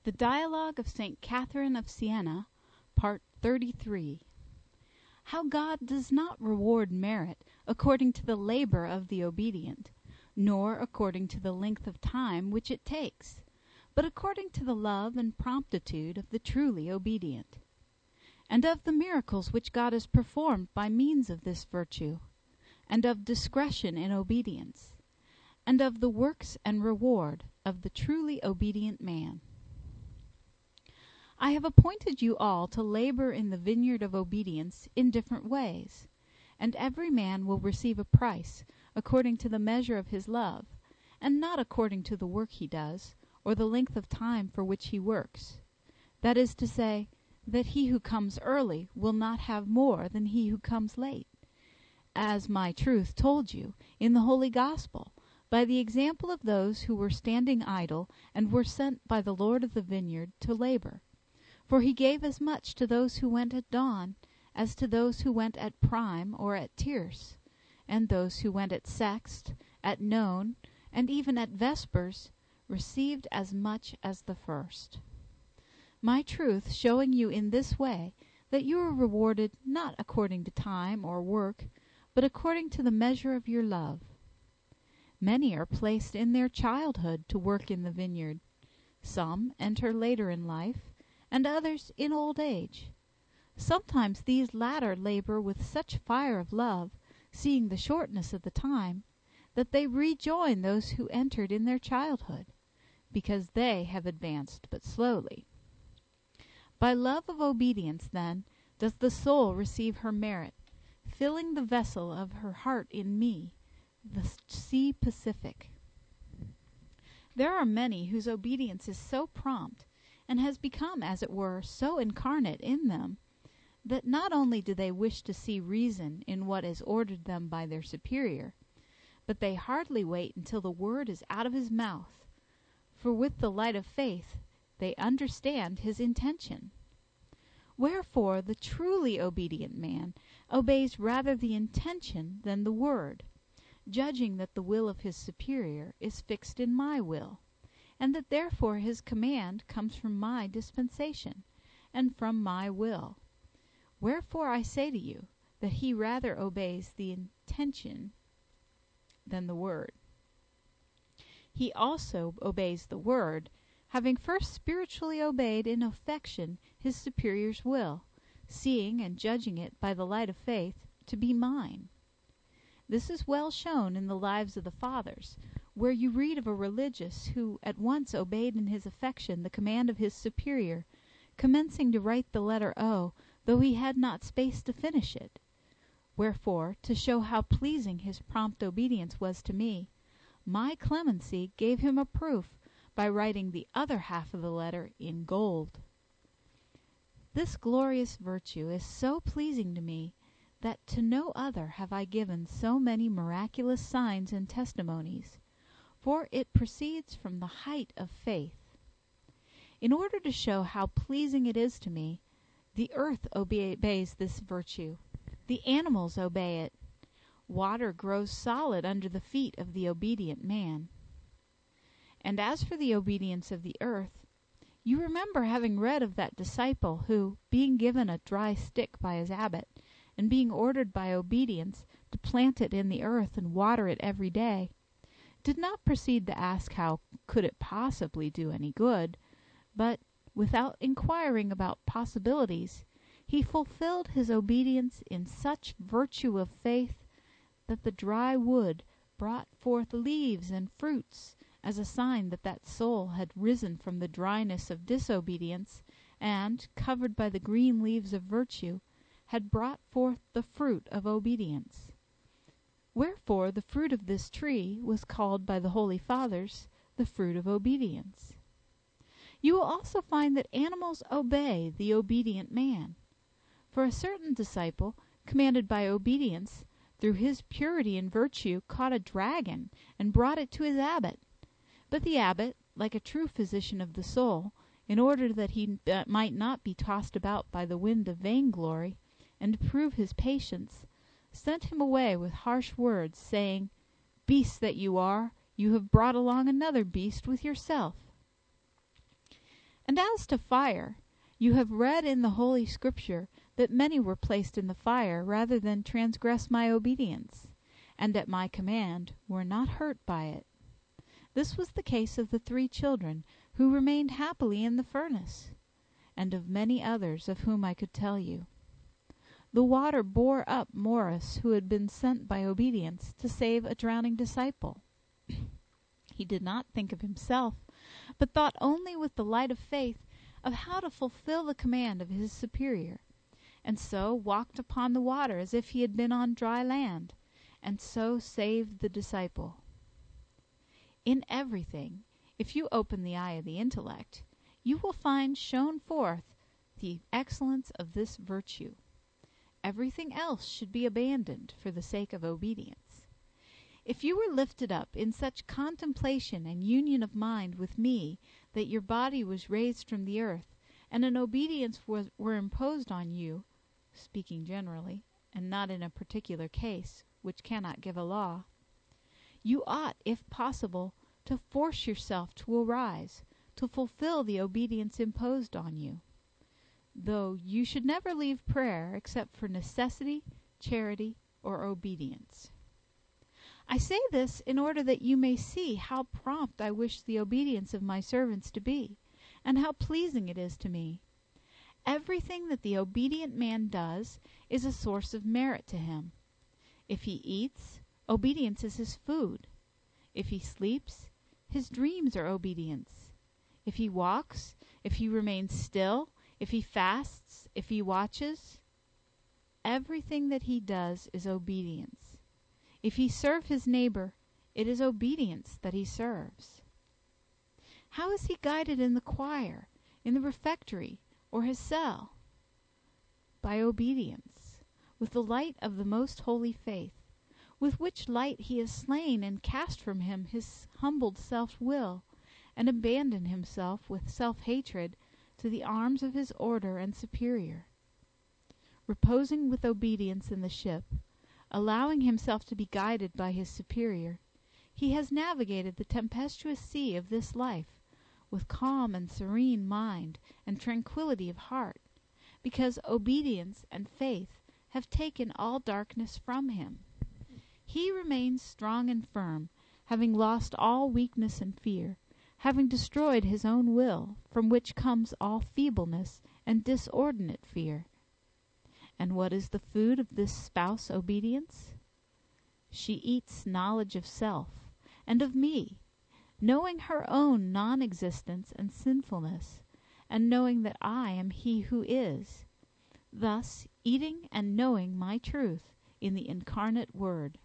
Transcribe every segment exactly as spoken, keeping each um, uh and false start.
The Dialogue of Saint Catherine of Siena, Part thirty-three. How God does not reward merit according to the labor of the obedient, nor according to the length of time which it takes, but according to the love and promptitude of the truly obedient. And of the miracles which God has performed by means of this virtue, and of discretion in obedience, and of the works and reward of the truly obedient man. I have appointed you all to labor in the vineyard of obedience in different ways, and every man will receive a price according to the measure of his love, and not according to the work he does, or the length of time for which he works. That is to say, that he who comes early will not have more than he who comes late, as my truth told you in the Holy Gospel, by the example of those who were standing idle and were sent by the Lord of the vineyard to labor. For he gave as much to those who went at dawn as to those who went at prime or at tierce, and those who went at sext, at noon, and even at vespers, received as much as the first. My truth showing you in this way that you are rewarded not according to time or work, but according to the measure of your love. Many are placed in their childhood to work in the vineyard. Some enter later in life, and others in old age. Sometimes these latter labor with such fire of love, seeing the shortness of the time, that they rejoin those who entered in their childhood, because they have advanced but slowly. By love of obedience, then, does the soul receive her merit, filling the vessel of her heart in me, the sea Pacific. There are many whose obedience is so prompt, and has become, as it were, so incarnate in them, that not only do they wish to see reason in what is ordered them by their superior, but they hardly wait until the word is out of his mouth, for with the light of faith they understand his intention. Wherefore the truly obedient man obeys rather the intention than the word, judging that the will of his superior is fixed in my will, and that therefore his command comes from my dispensation, and from my will. Wherefore I say to you, that he rather obeys the intention than the word. He also obeys the word, having first spiritually obeyed in affection his superior's will, seeing and judging it by the light of faith to be mine. This is well shown in the lives of the fathers, where you read of a religious who at once obeyed in his affection the command of his superior, commencing to write the letter O, though he had not space to finish it. Wherefore, to show how pleasing his prompt obedience was to me, my clemency gave him a proof by writing the other half of the letter in gold. This glorious virtue is so pleasing to me that to no other have I given so many miraculous signs and testimonies, for it proceeds from the height of faith. In order to show how pleasing it is to me, the earth obeys this virtue, the animals obey it, water grows solid under the feet of the obedient man. And as for the obedience of the earth, you remember having read of that disciple who, being given a dry stick by his abbot, and being ordered by obedience to plant it in the earth and water it every day, did not proceed to ask how could it possibly do any good, but, without inquiring about possibilities, he fulfilled his obedience in such virtue of faith that the dry wood brought forth leaves and fruits, as a sign that that soul had risen from the dryness of disobedience, and, covered by the green leaves of virtue, had brought forth the fruit of obedience. Wherefore the fruit of this tree was called by the Holy Fathers the fruit of obedience. You will also find that animals obey the obedient man. For a certain disciple, commanded by obedience, through his purity and virtue, caught a dragon and brought it to his abbot. But the abbot, like a true physician of the soul, in order that he might not be tossed about by the wind of vainglory, and to prove his patience, sent him away with harsh words, saying, "Beast that you are, you have brought along another beast with yourself." And And as to fire, you have read in the Holy Scripture that many were placed in the fire rather than transgress my obedience, and at my command were not hurt by it. This was the case of the three children who remained happily in the furnace, and of many others of whom I could tell you. The water bore up Morris, who had been sent by obedience to save a drowning disciple. He did not think of himself, but thought only with the light of faith of how to fulfill the command of his superior, and so walked upon the water as if he had been on dry land, and so saved the disciple. In everything, if you open the eye of the intellect, you will find shown forth the excellence of this virtue. Everything else should be abandoned for the sake of obedience. If you were lifted up in such contemplation and union of mind with me that your body was raised from the earth, and an obedience was, were imposed on you, speaking generally, and not in a particular case, which cannot give a law, you ought, if possible, to force yourself to arise, to fulfill the obedience imposed on you, though you should never leave prayer except for necessity, charity, or obedience. I say this in order that you may see how prompt I wish the obedience of my servants to be, and how pleasing it is to me. Everything that the obedient man does is a source of merit to him. If he eats, obedience is his food. If he sleeps, his dreams are obedience. If he walks, if he remains still, if he fasts, if he watches, everything that he does is obedience. If he serve his neighbor, it is obedience that he serves. How is he guided in the choir, in the refectory, or his cell? By obedience, with the light of the most holy faith, with which light he has slain and cast from him his humbled self-will, and abandoned himself with self-hatred to the arms of his order and superior. Reposing with obedience in the ship, allowing himself to be guided by his superior, he has navigated the tempestuous sea of this life with calm and serene mind and tranquillity of heart, because obedience and faith have taken all darkness from him. He remains strong and firm, having lost all weakness and fear, having destroyed his own will, from which comes all feebleness and disordinate fear. And what is the food of this spouse obedience? She eats knowledge of self, and of me, knowing her own non-existence and sinfulness, and knowing that I am he who is, thus eating and knowing my truth in the incarnate Word.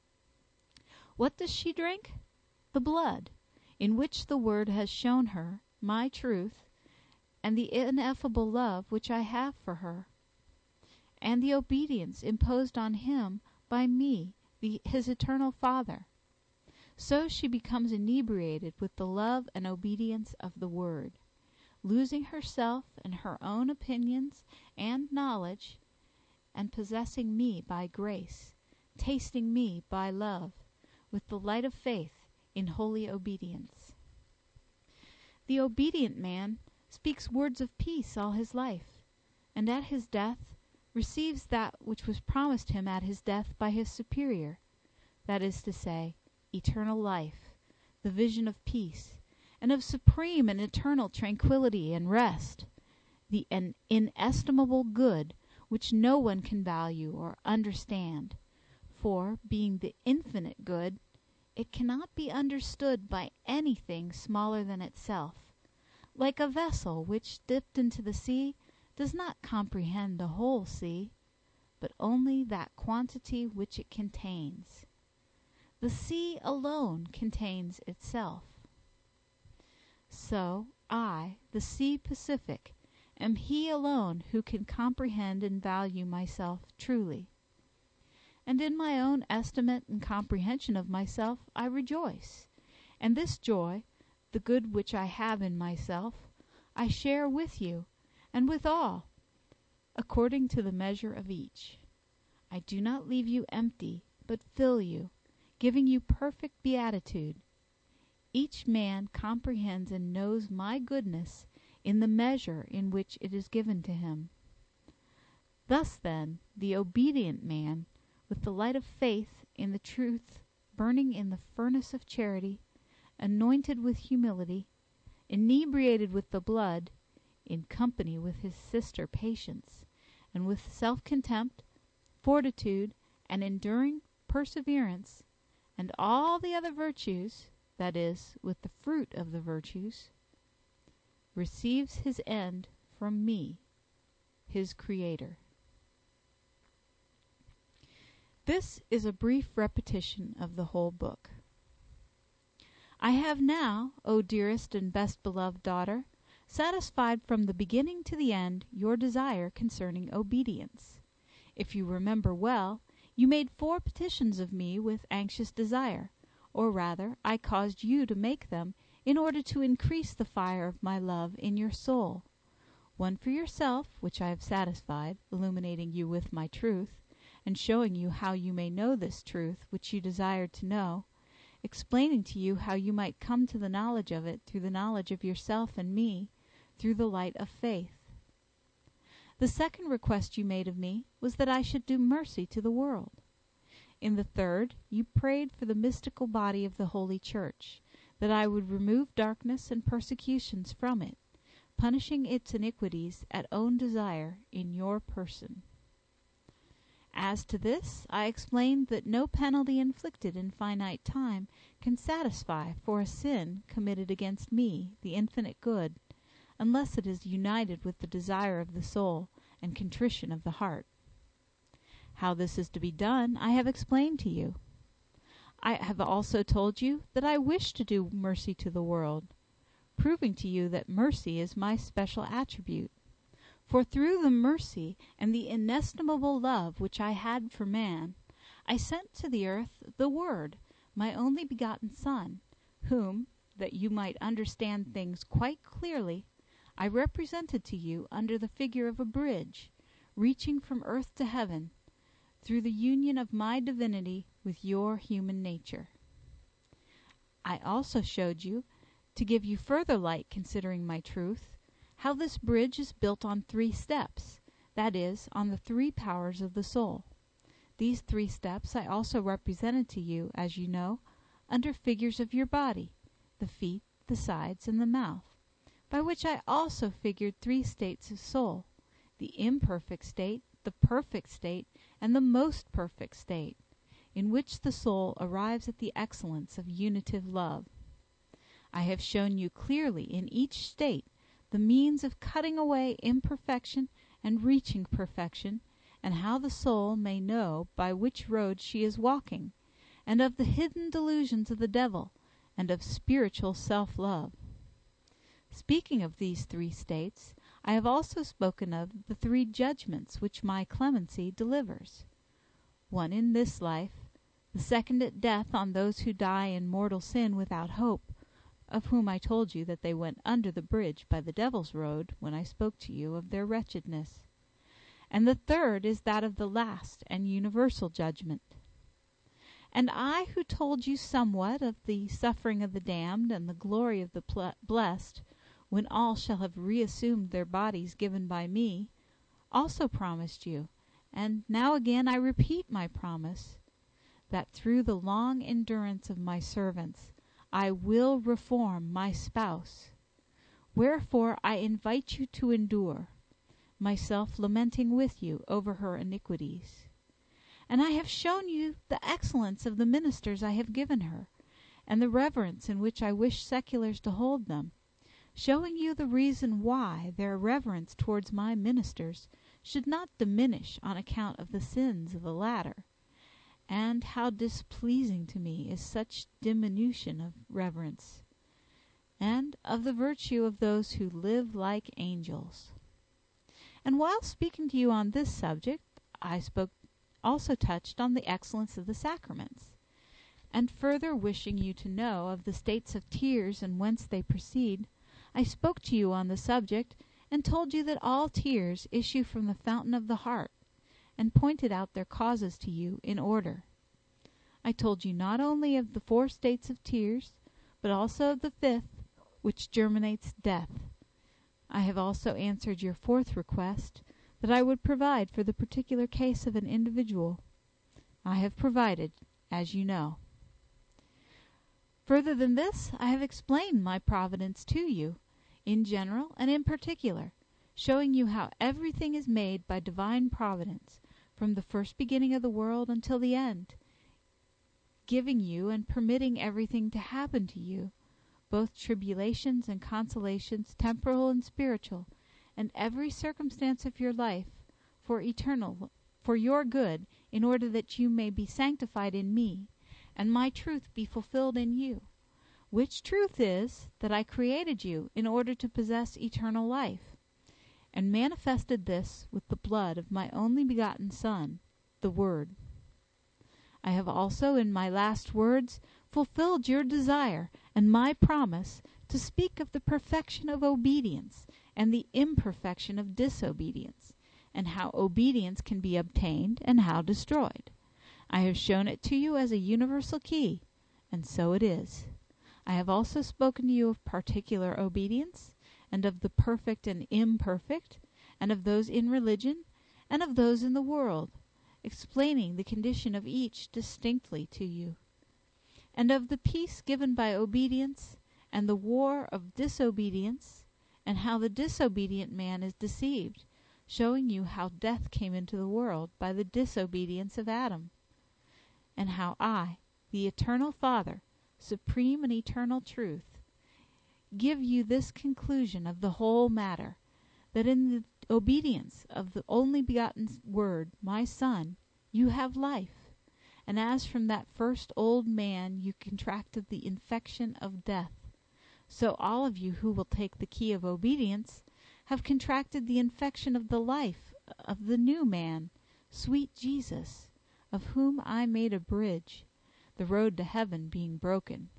What does she drink? The blood, in which the Word has shown her my truth, and the ineffable love which I have for her, and the obedience imposed on him by me, the, his eternal Father. So she becomes inebriated with the love and obedience of the Word, losing herself in her own opinions and knowledge, and possessing me by grace, tasting me by love, with the light of faith in holy obedience. The obedient man speaks words of peace all his life, and at his death receives that which was promised him at his death by his superior, that is to say, eternal life, the vision of peace, and of supreme and eternal tranquillity and rest, the an inestimable good which no one can value or understand, for, being the infinite good, it cannot be understood by anything smaller than itself, like a vessel which, dipped into the sea, does not comprehend the whole sea, but only that quantity which it contains. The sea alone contains itself. So I, the sea Pacific, am he alone who can comprehend and value myself truly. And in my own estimate and comprehension of myself I rejoice, and this joy, the good which I have in myself, I share with you, and with all, according to the measure of each. I do not leave you empty, but fill you, giving you perfect beatitude. Each man comprehends and knows my goodness in the measure in which it is given to him. Thus, then, the obedient man, with the light of faith in the truth burning in the furnace of charity, anointed with humility, inebriated with the blood, in company with his sister patience, and with self-contempt, fortitude, and enduring perseverance, and all the other virtues, that is, with the fruit of the virtues, receives his end from me, his Creator. This is a brief repetition of the whole book. I have now, O dearest and best beloved daughter, satisfied from the beginning to the end your desire concerning obedience. If you remember well, you made four petitions of me with anxious desire, or rather, I caused you to make them in order to increase the fire of my love in your soul. One for yourself, which I have satisfied, illuminating you with my truth, and showing you how you may know this truth which you desired to know, explaining to you how you might come to the knowledge of it through the knowledge of yourself and me, through the light of faith. The second request you made of me was that I should do mercy to the world. In the third, you prayed for the mystical body of the Holy Church, that I would remove darkness and persecutions from it, punishing its iniquities at own desire in your person. As to this, I explained that no penalty inflicted in finite time can satisfy for a sin committed against me, the infinite good, unless it is united with the desire of the soul and contrition of the heart. How this is to be done, I have explained to you. I have also told you that I wish to do mercy to the world, proving to you that mercy is my special attribute. For through the mercy and the inestimable love which I had for man, I sent to the earth the Word, my only begotten Son, whom, that you might understand things quite clearly, I represented to you under the figure of a bridge, reaching from earth to heaven, through the union of my divinity with your human nature. I also showed you, to give you further light considering my truth, how this bridge is built on three steps, that is, on the three powers of the soul. These three steps I also represented to you, as you know, under figures of your body, the feet, the sides, and the mouth, by which I also figured three states of soul, the imperfect state, the perfect state, and the most perfect state, in which the soul arrives at the excellence of unitive love. I have shown you clearly in each state the means of cutting away imperfection and reaching perfection, and how the soul may know by which road she is walking, and of the hidden delusions of the devil, and of spiritual self-love. Speaking of these three states, I have also spoken of the three judgments which my clemency delivers. One in this life, the second at death on those who die in mortal sin without hope, of whom I told you that they went under the bridge by the devil's road when I spoke to you of their wretchedness. And the third is that of the last and universal judgment. And I, who told you somewhat of the suffering of the damned and the glory of the ple- blessed, when all shall have reassumed their bodies given by me, also promised you, and now again I repeat my promise, that through the long endurance of my servants I will reform my spouse. Wherefore I invite you to endure, myself lamenting with you over her iniquities. And I have shown you the excellence of the ministers I have given her, and the reverence in which I wish seculars to hold them, showing you the reason why their reverence towards my ministers should not diminish on account of the sins of the latter, and how displeasing to me is such diminution of reverence, and of the virtue of those who live like angels. And while speaking to you on this subject, I spoke also touched on the excellence of the sacraments, and further wishing you to know of the states of tears and whence they proceed, I spoke to you on the subject, and told you that all tears issue from the fountain of the heart, and pointed out their causes to you in order. I told you not only of the four states of tears, but also of the fifth, which germinates death, I have also answered your fourth request, that I would provide for the particular case of an individual. I have provided, as you know. Further than this, I have explained my providence to you, in general and in particular, showing you how everything is made by divine providence, from the first beginning of the world until the end, giving you and permitting everything to happen to you, both tribulations and consolations, temporal and spiritual, and every circumstance of your life, for eternal, for your good, in order that you may be sanctified in me, and my truth be fulfilled in you, which truth is, that I created you in order to possess eternal life, and manifested this with the blood of my only begotten Son, the Word. I have also, in my last words, fulfilled your desire and my promise to speak of the perfection of obedience and the imperfection of disobedience, and how obedience can be obtained and how destroyed. I have shown it to you as a universal key, and so it is. I have also spoken to you of particular obedience, and of the perfect and imperfect, and of those in religion, and of those in the world, explaining the condition of each distinctly to you, and of the peace given by obedience, and the war of disobedience, and how the disobedient man is deceived, showing you how death came into the world by the disobedience of Adam, and how I, the Eternal Father, supreme and eternal truth, give you this conclusion of the whole matter, that in the obedience of the only begotten Word, my Son, you have life, and as from that first old man you contracted the infection of death, so all of you who will take the key of obedience have contracted the infection of the life of the new man, sweet Jesus, of whom I made a bridge, the road to heaven being broken.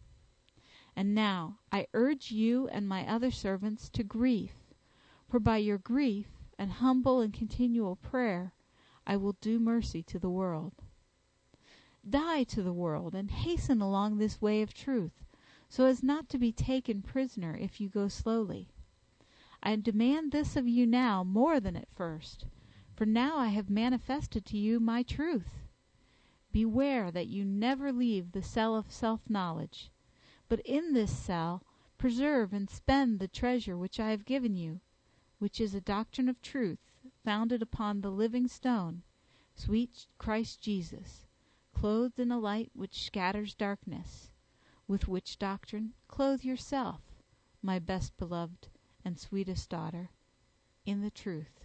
And now I urge you and my other servants to grief, for by your grief and humble and continual prayer I will do mercy to the world. Die to the world, and hasten along this way of truth, so as not to be taken prisoner if you go slowly. I demand this of you now more than at first, for now I have manifested to you my truth. Beware that you never leave the cell of self-knowledge, but in this cell preserve and spend the treasure which I have given you, which is a doctrine of truth, founded upon the living stone, sweet Christ Jesus, clothed in a light which scatters darkness, with which doctrine clothe yourself, my best beloved and sweetest daughter, in the truth.